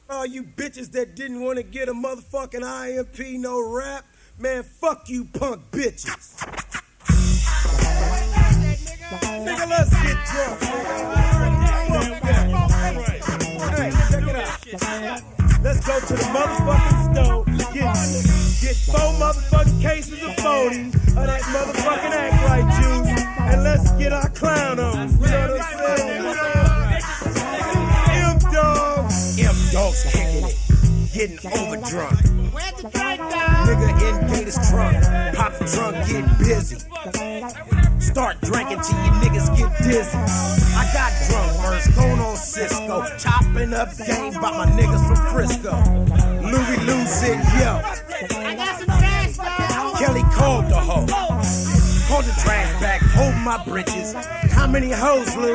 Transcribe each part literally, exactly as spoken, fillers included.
All you bitches that didn't want to get a motherfucking I M P, no rap, man, fuck you punk bitches. Nigga, let's get drunk. Hey, check it out. Let's go to the motherfucking store, get, get four motherfucking cases of forty of that motherfucking act right juice, and let's get our clown on. You know what I'm saying? M Dog. M Dog's kicking it, getting overdrunk. Nigga in Gators trunk, pop the trunk, get busy. Start drinking till you niggas get dizzy. I got drunk first, going on Cisco, chopping up game by my niggas from Frisco. Louis Lou said, yo, I got some trash, dog. Kelly called the hoe. Called the trash back, hold my britches. How many hoes, Lou?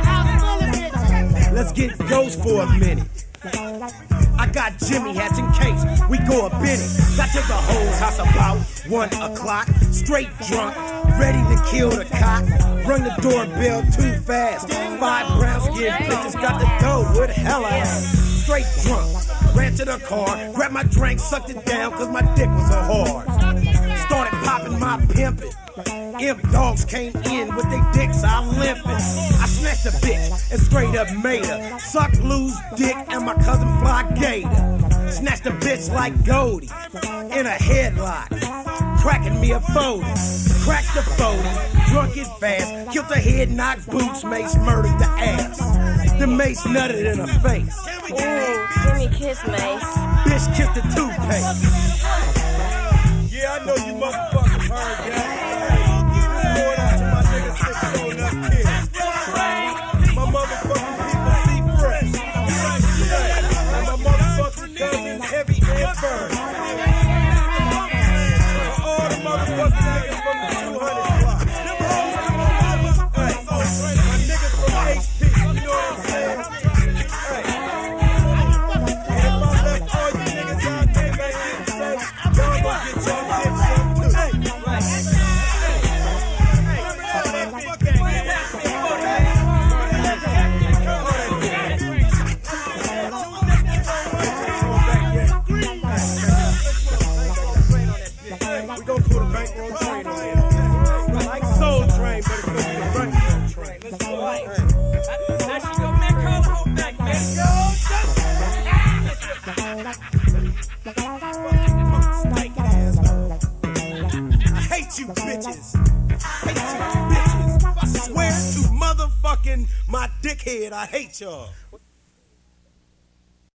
Let's get ghost for a minute. I got Jimmy hats in case we go a binny. Got to the hoes house about one o'clock. Straight drunk, ready to kill the cop. Rung the doorbell too fast. Five brown skin bitches got to go. Where the hell I am? Straight drunk, ran to the car, grabbed my drink, sucked it down cause my dick was so hard. Started popping my pimpin'. M Dogs came in with their dicks all limping. I snatched a bitch and straight up made her suck Lou's dick and my cousin Fly Gator. Snatched a bitch like Goldie in a headlock, cracking me a forty. Cracked the forty, drunk it fast, killed the head, knocked boots, Mace murdered the ass. The Mace nutted in her face. Ooh, Jimmy kiss Mace. Bitch kissed the toothpaste. Yeah, I know you motherfuckers heard that. Going out to my niggas six sold up kids. My motherfucking people see fresh. And my motherfucking cousins heavy and firm. For all the motherfucking niggas from the two hundred block. Hey, my niggas from H P, you know what I'm saying? Hey. And if I left all you niggas out there that didn't say, y'all gonna get y'all head some too. Hey. We gon' put a bankroll train on there. Like Soul Train, but it's gonna be a running train. Let's go. Now she gonna make her the whole back, man. I hate you bitches. I hate you bitches. I swear to motherfucking my dickhead, I hate y'all.